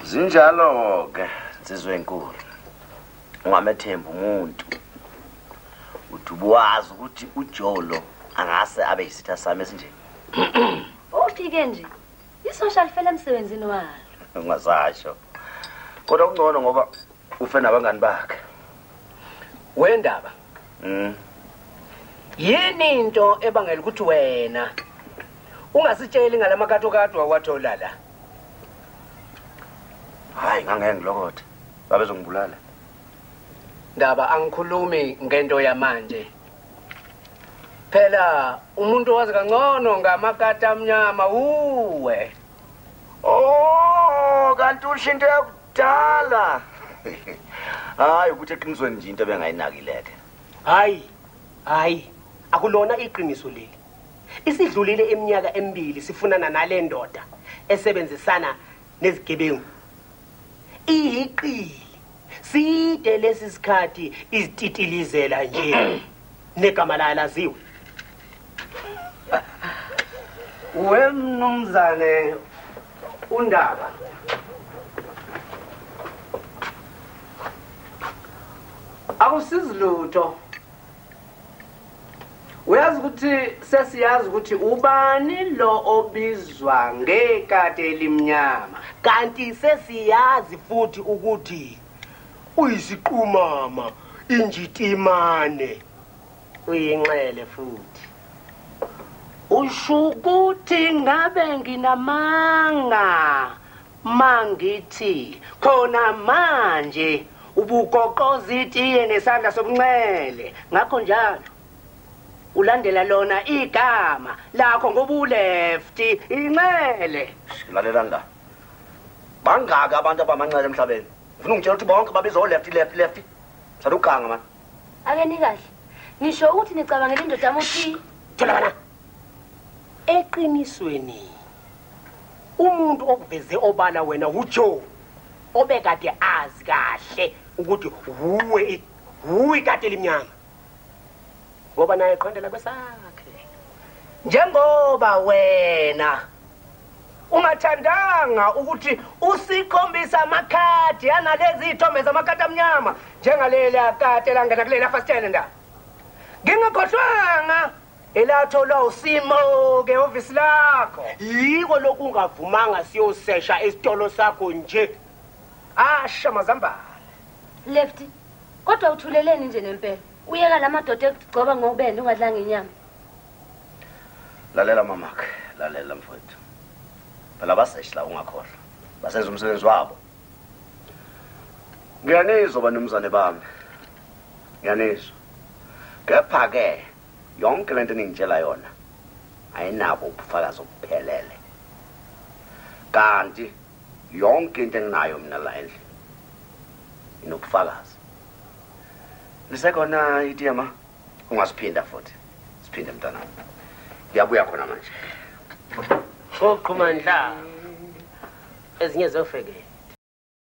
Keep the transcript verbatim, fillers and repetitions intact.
Zinjalo ke insizwe enkulu. Ungamethemba umuntu. Udubuwazi ukuthi uJolo angase abe yisitha sami esinje. Ufike nje. Isocial fela emsebenzini walo. Ungazasho. Kodwa kungcono ngoba ufe nabangani bakhe. Wendaba. Mhm. Yini into ebangela ukuthi wena ungasitsheli ngalamakatho kadwa wathola la? Hayi ngangeke ngilokothe. Babezongibulala. Ndaba angikhulumi ngento yamanje. Phela umuntu owazi kangcono ngamakatha amnyama uwe. Oh, kanti usho into yakudala. Hayi ukuthi eqinisweni nje into ebengayinakileke. Hayi. Hayi, akulona iqiniso leli. Isidlulile eminyaka emibili sifunana nale ndoda esebenzisana nezigebengu. Iyiqili. Side lesi sikhathi izititilizela nje. Negama la laziwe. Wemnumzane uNdaba. Akusizi lutho. Uyazi ukuthi sesiyazi ukuthi ubani lo obizwa ngekade elimnyama. Kanti sesiyazi futhi ukuthi uyisiqumama injitimane uyinxele futhi. Ushukuthi ngabe nginamanga mangithi khona manje ubugoqoza itiye nesandla sobunxele ngakho njalo ulandela lona igama lakho ngoba ulefti inxele. Lalela la. Bangaka abantu abamanxele emhlabeni. Ufuna ungitshela ukuthi bonke babizo left left left. Saduganga man. Ake ni kahle. Ngisho ukuthi nicabangela indoda yamuthi thola bana. Eqinisweni umuntu okuveze obala wena uJoe obekade azi kahle ukuthi uwe uwe kade elimnyama. Ngoba naye eqondela kwesakhe. Njengoba wena ungathandanga ukuthi usikhombisa amakhadi analezi ithombe zamakati amnyama njengaleli akade langena kulela fastele nda. Ngingakhohlwanga elathola usimo ke office lakho. Yiko lokungavumanga siyosesha esitolo sakho nje. Asha mazambala. Lefty. Kodwa uthuleleni nje nempela. Uyeka lamadoda ekugcoba ngobende ungadlanga inyama. Lalela mamakhe, lalela mfowethu. Phela baseshi la ungakhohlwa. Basenza umsebenzi wabo. Ngiyanizwa banumzane bami. Ngiyanizwa. Kepha ke yonke lento ningitshela yona ayinabo ubufakazi obuphelele. Kanti yonke into enginayo mina la endlini inobufakazi. Lisekhona itiyama ungasiphinda futhi. Siphinde mntana. Ngiyabuya khona manje. Qoqhumandla ezinye zofeke.